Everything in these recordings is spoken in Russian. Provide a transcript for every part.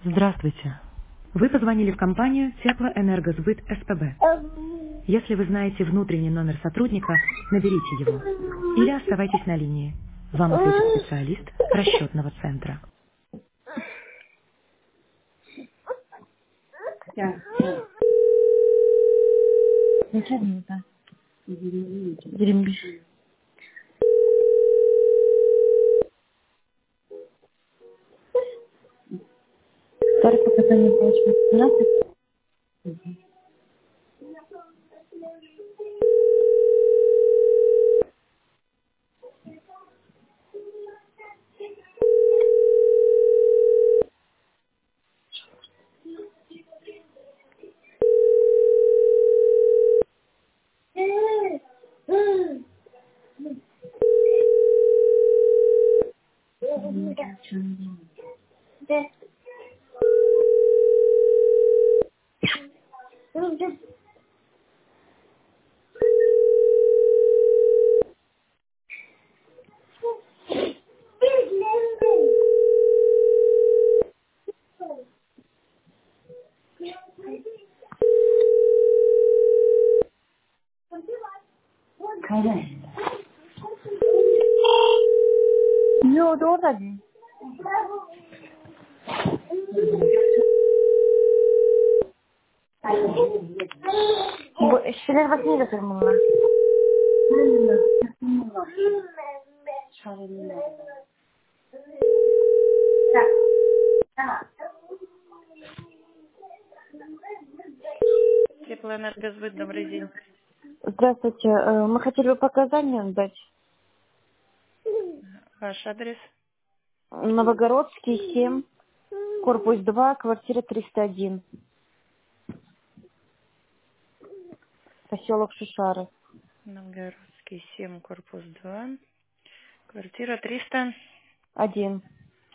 Здравствуйте. Вы позвонили в компанию Теплоэнергосбыт СПБ. Если вы знаете внутренний номер сотрудника, наберите его. Или оставайтесь на линии. Вам ответит специалист расчетного центра. Да. Начальник, да. Дерьмиш. Второе показание получено 15. Yok doğru da değil. Bu işçiler bak ne götürüm bunlar. Теплоэнергосбыт, добрый день. Здравствуйте. Мы хотели бы показания дать. Ваш адрес? Новогородский, 7, корпус 2, квартира 301, поселок Шишары. Новгородский, 7, корпус 2, квартира 300. 1.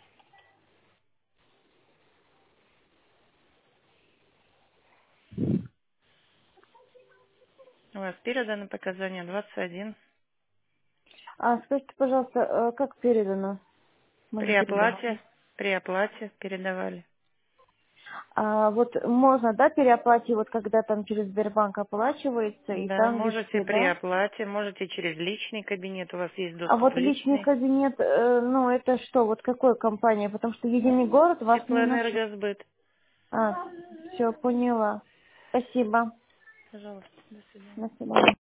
У вас переданы показания 21. Скажите, пожалуйста, как передано? При Можно передавать? оплате передавали. Вот можно, да, переоплатить, вот когда там через Сбербанк оплачивается, и Да, там можете вести, при да? оплате, можете через личный кабинет, у вас есть А доступ вот в личный личный. кабинет, ну, это что, вот какой компания? Потому что единый город вас не нашел. Теплоэнергосбыт. Все, поняла. Спасибо. Пожалуйста, до свидания. До свидания.